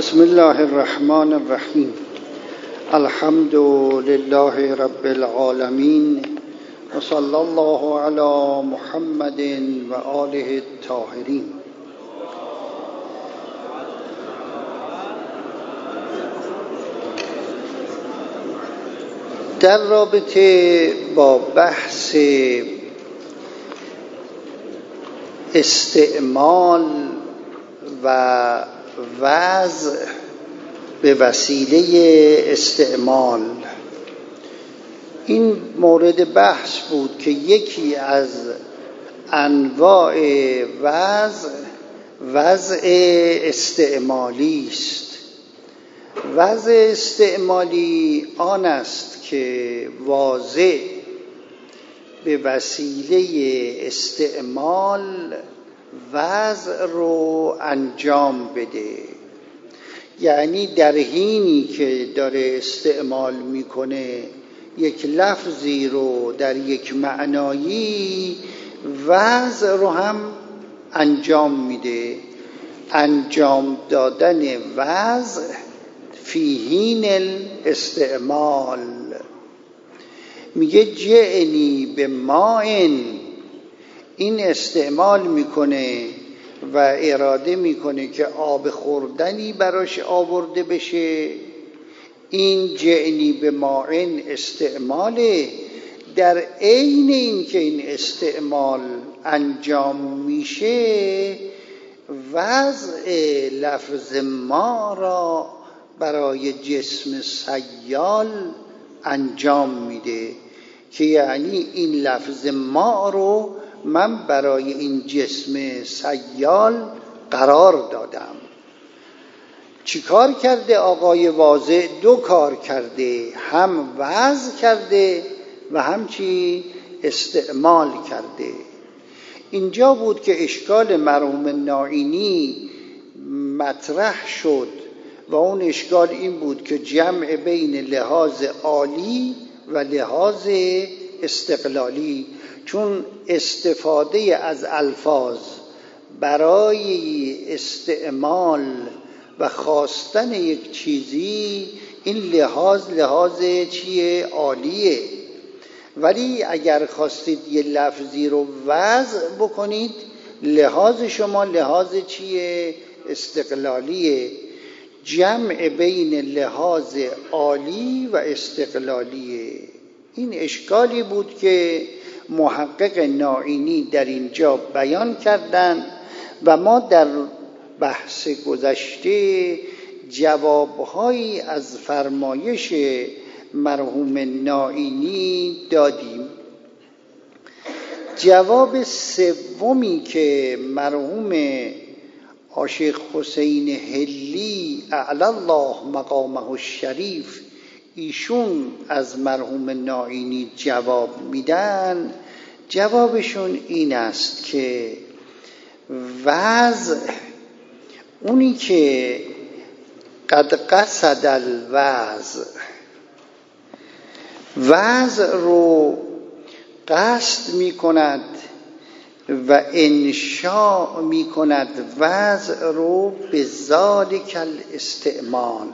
بسم الله الرحمن الرحیم. الحمد لله رب العالمین و صلی الله علی محمد و آله الطاهرین. در رابطه با بحث استعمال و وضع به وسیله استعمال، این مورد بحث بود که یکی از انواع وضع استعمالی است. وضع استعمالی آن است که واضع به وسیله استعمال وضع رو انجام بده، یعنی در حینی که داره استعمال میکنه یک لفظی رو در یک معنایی، وضع رو هم انجام میده. انجام دادن وضع فی حین الاستعمال. میگه جئنی به ماء، این استعمال میکنه و اراده میکنه که آب خوردنی براش آورده بشه. این جئنی به ماء استعماله. در عین این که این استعمال انجام میشه، وضع لفظ ما را برای جسم سیال انجام میده، که یعنی این لفظ ما رو من برای این جسم سیال قرار دادم. چی کار کرده آقای واضع؟ دو کار کرده، هم وضع کرده و هم چی؟ استعمال کرده. اینجا بود که اشکال مرحوم ناینی مطرح شد و اون اشکال این بود که جمع بین لحاظ عالی و لحاظ استقلالی، چون استفاده از الفاظ برای استعمال و خواستن یک چیزی، این لحاظ چیه؟ عالیه. ولی اگر خواستید یه لفظی رو وضع بکنید، لحاظ شما لحاظ چیه؟ استقلالیه. جمع بین لحاظ عالی و استقلالیه. این اشکالی بود که محقق ناینی در اینجا بیان کردند و ما در بحث گذشته جوابهایی از فرمایش مرحوم ناینی دادیم. جواب سومی که مرحوم عاشق حسین حلی اعلی الله مقامه الشریف ایشون از مرحوم ناینی جواب میدن، جوابشون این است که وضع، اونی که قد قصد وضع رو قصد میکند و انشاء میکند وضع رو به ذالک الاستعمال.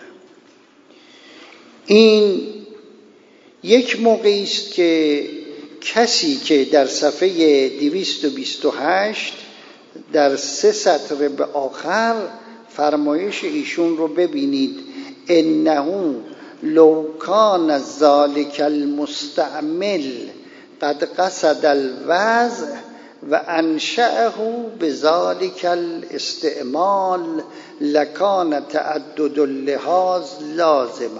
این یک موقعی است که کسی که در صفحه 228 در 3 سطر به آخر فرمایش ایشون رو ببینید: انه لو کان ذالک المستعمل قد قصد الوضع و انشأه بذالک الاستعمال لکان تعدد اللحاظ لازمه.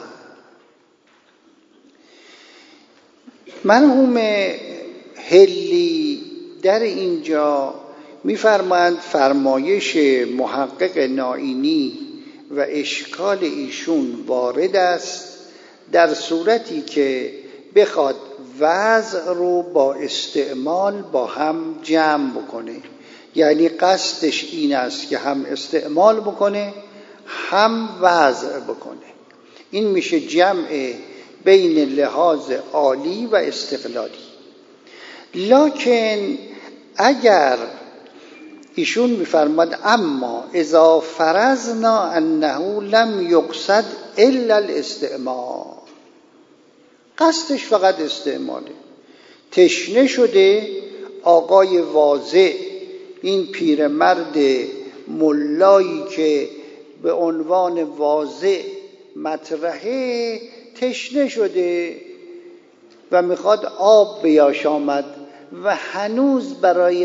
مرحوم حلی در اینجا می‌فرمایند فرمایش محقق ناینی و اشکال ایشون وارد است در صورتی که بخواد وضع رو با استعمال با هم جمع بکنه، یعنی قصدش این است که هم استعمال بکنه هم وضع بکنه. این میشه جمع بین لحاظ عالی و استقلالی. لکن اگر ایشون میفرماد اما اذا فرضنا انه لم یقصد الا الاستعمال، قصدش فقط استعماله، تشنه شده آقای واضع، این پیرمرد ملایی که به عنوان واضع مطرحه، تشنه شده و میخواد آب بیاش آمد و هنوز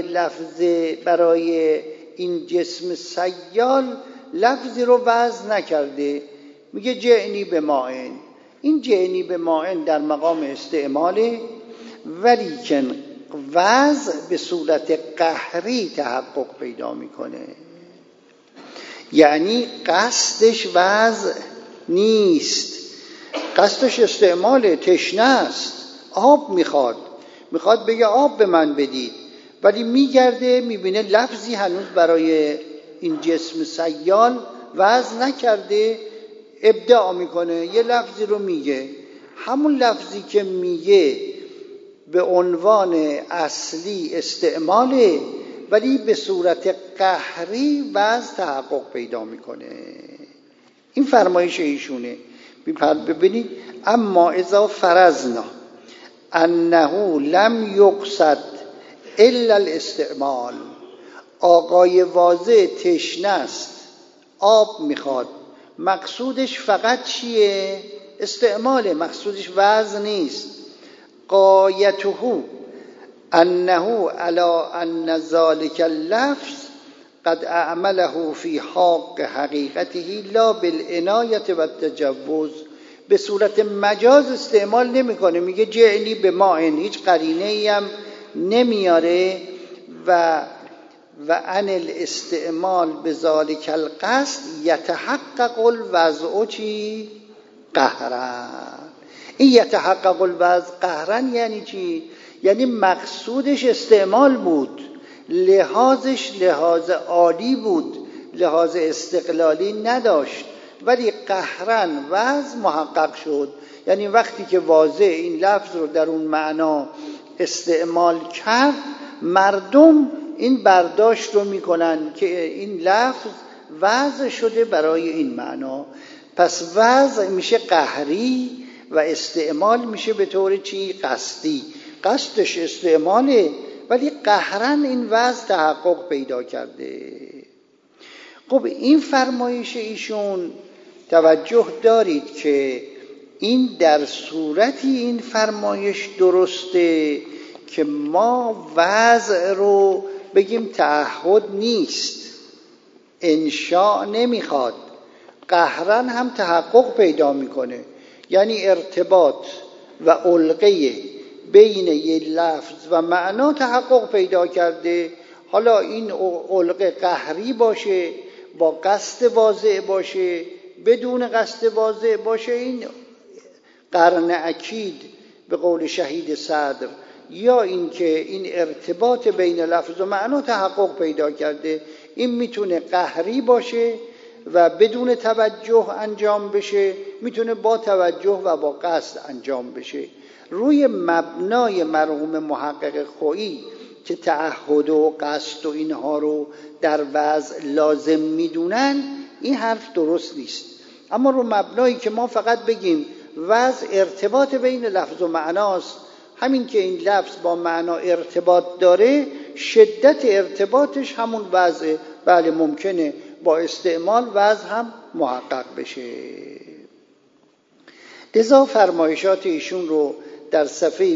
برای این جسم سیال لفظی رو وضع نکرده، میگه جئنی به مائن. این جئنی به مائن در مقام استعماله، ولیکن وضع به صورت قهری تحقق پیدا میکنه، یعنی قصدش وضع نیست، قصدش استعمال، تشنه است، آب میخواد بگه آب به من بدید، ولی میگرده میبینه لفظی هنوز برای این جسم سیال وضع نکرده، ابداع میکنه، یه لفظی رو میگه، همون لفظی که میگه به عنوان اصلی استعماله، ولی به صورت قهری وضع تحقق پیدا میکنه. این فرمایش ایشونه. ببینید اما اذا فرضنا انه لم یقصد الا الاستعمال، آقای واضع تشنه است، آب میخواد، مقصودش فقط چیه؟ استعماله، مقصودش وضع نیست. غایته انه علی ان ذلك اللفظ قد اعمله فی حق حقیقته لا بالعنایة و التجوز، به صورت مجاز استعمال نمیکنه، میگه جئنی به مائن، هیچ قرینه ای هم نمیاره و عن الاستعمال بذلك القصد یتحقق الوضع چی؟ قهرن. این یتحقق الوضع قهرن یعنی چی؟ یعنی مقصودش استعمال بود، لحاظش لحاظ عالی بود، لحاظ استقلالی نداشت، ولی قهرن وضع محقق شد. یعنی وقتی که واضع این لفظ رو در اون معنا استعمال کرد، مردم این برداشت رو میکنن که این لفظ وضع شده برای این معنا، پس وضع میشه قهری و استعمال میشه به طور چی؟ قصدی. قصدش استعماله، ولی قهرن این وضع تحقق پیدا کرده. خب این فرمایش ایشون توجه دارید که این در صورتی این فرمایش درسته که ما وضع رو بگیم تعهد نیست، انشاء نمیخواد، قهرن هم تحقق پیدا میکنه، یعنی ارتباط و علقه بین یه لفظ و معنا تحقق پیدا کرده. حالا این علقه قهری باشه، با قصد واضع باشه، بدون قصد واضع باشه، این قرن اکید به قول شهید صدر، یا اینکه این ارتباط بین لفظ و معنا تحقق پیدا کرده، این میتونه قهری باشه و بدون توجه انجام بشه، میتونه با توجه و با قصد انجام بشه. روی مبنای مرحوم محقق خویی که تعهد و قصد و اینها رو در وضع لازم میدونن، این حرف درست نیست. اما رو مبنایی که ما فقط بگیم وضع ارتباط بین لفظ و معناست، همین که این لفظ با معنا ارتباط داره، شدت ارتباطش همون وضع، بله ممکنه با استعمال وضع هم محقق بشه. لذا فرمایشات ایشون رو در صفحه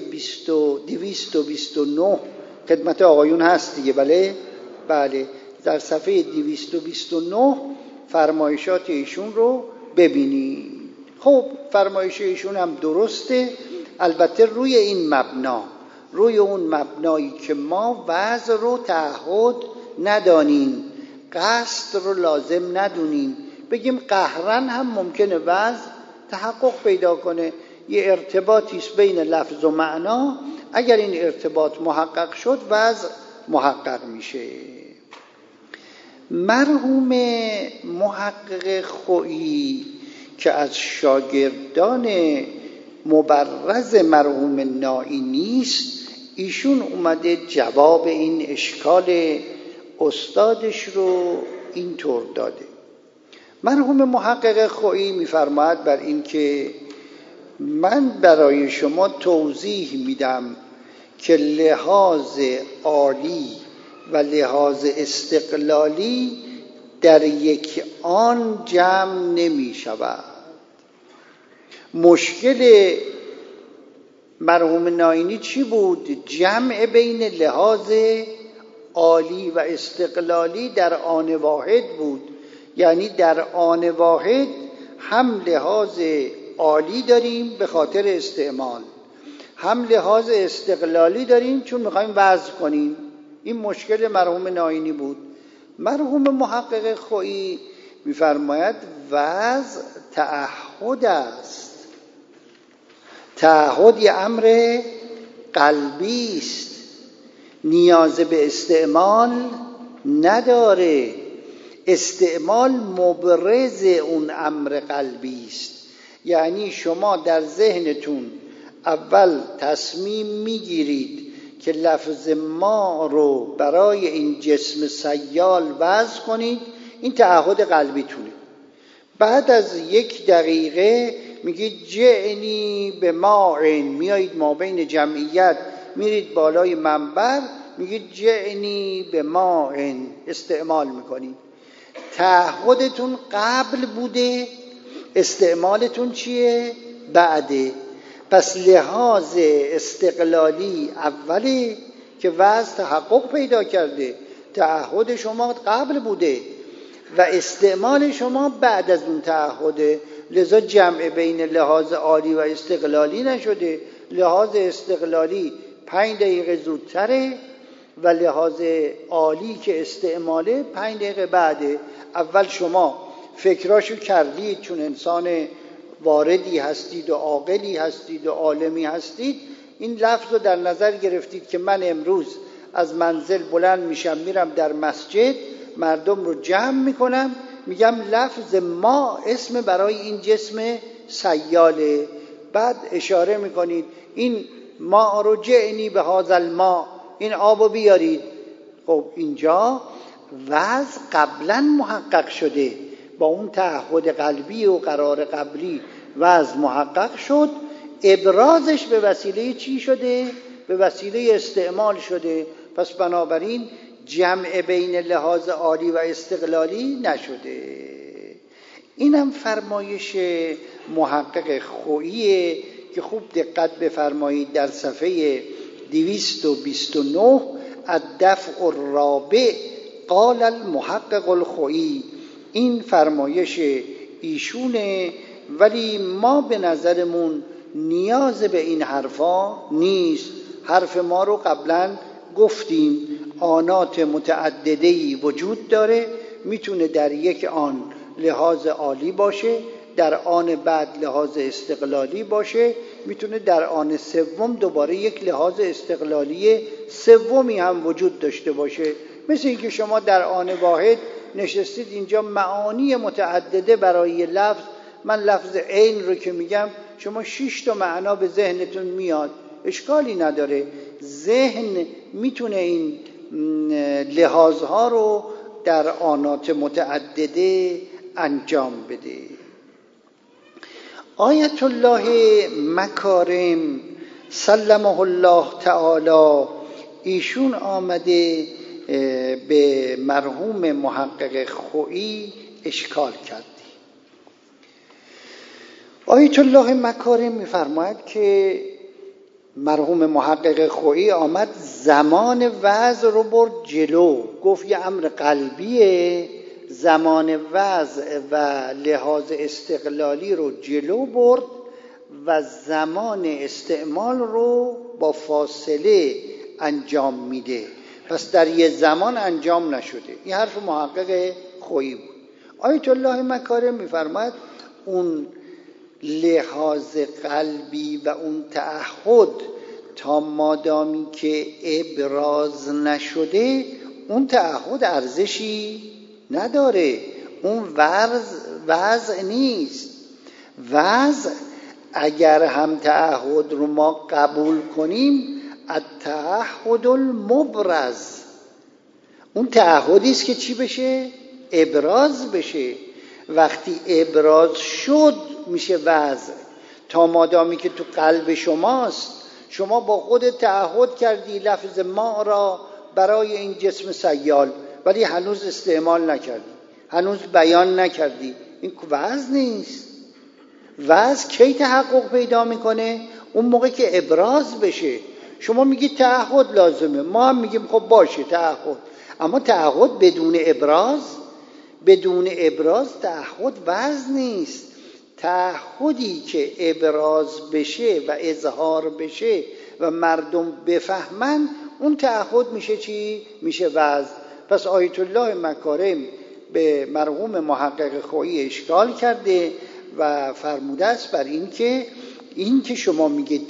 229 خدمت آقایون هست دیگه، بله در صفحه 229 فرمایشات ایشون رو ببینید. خب فرمایش ایشون هم درسته، البته روی این مبنا، روی اون مبنایی که ما وضع رو تعهد ندانیم، قصد رو لازم ندونیم، بگیم قهرن هم ممکنه وضع تحقق پیدا کنه، یه ارتباطی است بین لفظ و معنا، اگر این ارتباط محقق شد وضع محقق میشه. مرحوم محقق خویی که از شاگردان مبرز مرحوم نائی نیست، ایشون اومده جواب این اشکال استادش رو اینطور داده. مرحوم محقق خویی می‌فرماید بر این که من برای شما توضیح میدم که لحاظ عالی و لحاظ استقلالی در یک آن جمع نمی شود. مشکل مرحوم ناینی چی بود؟ جمع بین لحاظ عالی و استقلالی در آن واحد بود. یعنی در آن واحد هم لحاظ عالی داریم به خاطر استعمال، هم لحاظ استقلالی داریم چون میخوایم وضع کنیم. این مشکل مرحوم ناینی بود. مرحوم محقق خویی میفرماید وضع تعهد است. تعهد یه امر قلبی است، نیاز به استعمال نداره. استعمال مبرز اون امر قلبی است. یعنی شما در ذهنتون اول تصمیم میگیرید که لفظ ما رو برای این جسم سیال وضع کنید، این تعهد قلبیتونه. بعد از 1 دقیقه میگید جعنی به ماعن، میایید ما بین جمعیت میرید بالای منبر میگید جعنی به ماعن، استعمال میکنید. تعهدتون قبل بوده، استعمالتون چیه؟ بعده. پس لحاظ استقلالی اوله که وضع تحقق پیدا کرده، تعهد شما قبل بوده و استعمال شما بعد از اون تعهده. لذا جمع بین لحاظ عالی و استقلالی نشده. لحاظ استقلالی 5 دقیقه زودتره و لحاظ عالی که استعماله 5 دقیقه بعده. اول شما فکراشو کردید چون انسان واردی هستید و عاقلی هستید و عالمی هستید، این لفظ رو در نظر گرفتید که من امروز از منزل بلند میشم میرم در مسجد مردم رو جمع میکنم، میگم لفظ ما اسم برای این جسم سیاله. بعد اشاره میکنید این ما رو جعنی به هذا الماء، این آبو بیارید. خب اینجا وضع قبلا محقق شده، با اون تعهد قلبی و قرار قبلی وضع محقق شد. ابرازش به وسیله چی شده؟ به وسیله استعمال شده. پس بنابراین جمع بین لحاظ عالی و استقلالی نشده. اینم فرمایش محقق خوییه که خوب دقت بفرمایید در صفحه 229 الدفع الرابع قال المحقق الخویی. این فرمایش ایشونه، ولی ما به نظرمون نیاز به این حرفا نیست. حرف ما رو قبلا گفتیم، آنات متعدده‌ای وجود داره. میتونه در یک آن لحاظ عالی باشه، در آن بعد لحاظ استقلالی باشه، میتونه در آن سوم دوباره یک لحاظ استقلالی سومی هم وجود داشته باشه. مثل اینکه شما در آن واحد نشستید اینجا معانی متعدده برای لفظ. من لفظ عین رو که میگم شما 6 تا معنا به ذهنتون میاد، اشکالی نداره. ذهن میتونه این لحاظها رو در آنات متعدده انجام بده. آیت الله مکارم سلمه الله تعالی ایشون آمده به مرحوم محقق خویی اشکال کرد. آیت الله مکارم میفرماید که مرحوم محقق خویی آمد زمان وضع رو برد جلو، گفت یه امر قلبیه، زمان وضع و لحاظ استقلالی رو جلو برد و زمان استعمال رو با فاصله انجام میده. پس در یه زمان انجام نشده. این حرف محقق خویی بود. آیت الله مکارم میفرماید اون لحاظ قلبی و اون تعهد تا مادامی که ابراز نشده اون تعهد ارزشی نداره، اون وضع نیست. وضع اگر هم تعهد رو ما قبول کنیم التعهد المبرز، اون تعهدی است که چی بشه؟ ابراز بشه. وقتی ابراز شد میشه وضع. تا مادامی که تو قلب شماست، شما با خودت تعهد کردی لفظ ما را برای این جسم سیال، ولی هنوز استعمال نکردی، هنوز بیان نکردی. این وضع نیست. وضع کی تحقق پیدا میکنه؟ اون موقع که ابراز بشه. شما میگید تعهد لازمه، ما هم میگیم خب باشه تعهد، اما تعهد بدون ابراز تعهد وضع نیست. تعهدی که ابراز بشه و اظهار بشه و مردم بفهمن، اون تعهد میشه چی؟ میشه وضع. پس آیت الله مکارم به مرحوم محقق خویی اشکال کرده و فرموده است بر این که شما میگید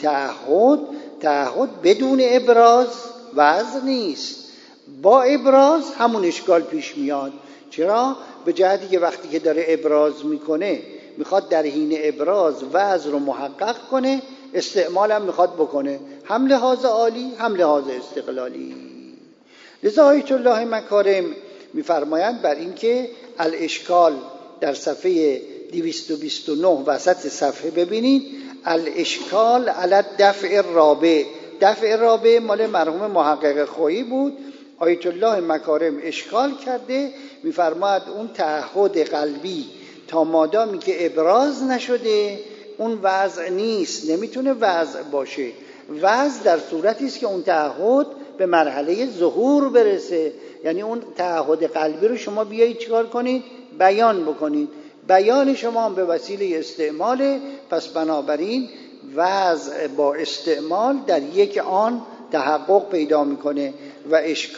تعهد بدون ابراز وضع نیست. با ابراز همون اشکال پیش میاد. چرا؟ به جهتی که وقتی که داره ابراز میکنه میخواد در حین ابراز وضع رو محقق کنه، استعمال هم میخواد بکنه، هم لحاظ عالی هم لحاظ استقلالی. لذا آیت الله مکارم میفرمایند بر این که الاشکال در صفحه 229 وسط صفحه ببینید، الاشکال علی الدفع الرابع. دفع رابع مال مرحوم محقق خویی بود. آیت الله مکارم اشکال کرده، میفرماید اون تعهد قلبی تا مادامی که ابراز نشده اون وضع نیست، نمیتونه وضع باشه. وضع در صورتی است که اون تعهد به مرحله ظهور برسه. یعنی اون تعهد قلبی رو شما بیایید چیکار کنید؟ بیان بکنید. بیان شما هم به وسیله استعماله. پس بنابراین وضع با استعمال در یک آن تحقق پیدا میکنه و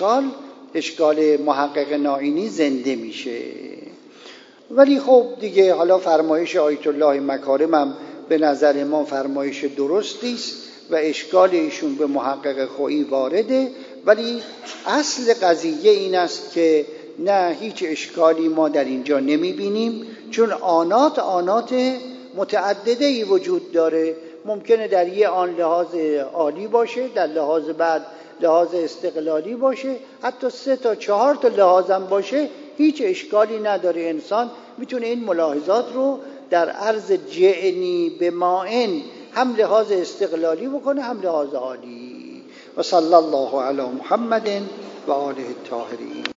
اشکال محقق نائینی زنده میشه. ولی خب دیگه حالا فرمایش آیت الله مکارم هم به نظر ما فرمایش درستی است و اشکال ایشون به محقق خویی وارده، ولی اصل قضیه این است که نه، هیچ اشکالی ما در اینجا نمیبینیم، چون آنات متعدده‌ای وجود داره. ممکنه در یه آن لحاظ عالی باشه، در لحاظ بعد لحاظ استقلالی باشه، حتی 3 تا 4 تا لحاظ هم باشه، هیچ اشکالی نداره. انسان میتونه این ملاحظات رو در عرض جعنی به مائن هم لحاظ استقلالی بکنه هم لحاظ عالی. و صلی الله علی محمد و آله الطاهرین.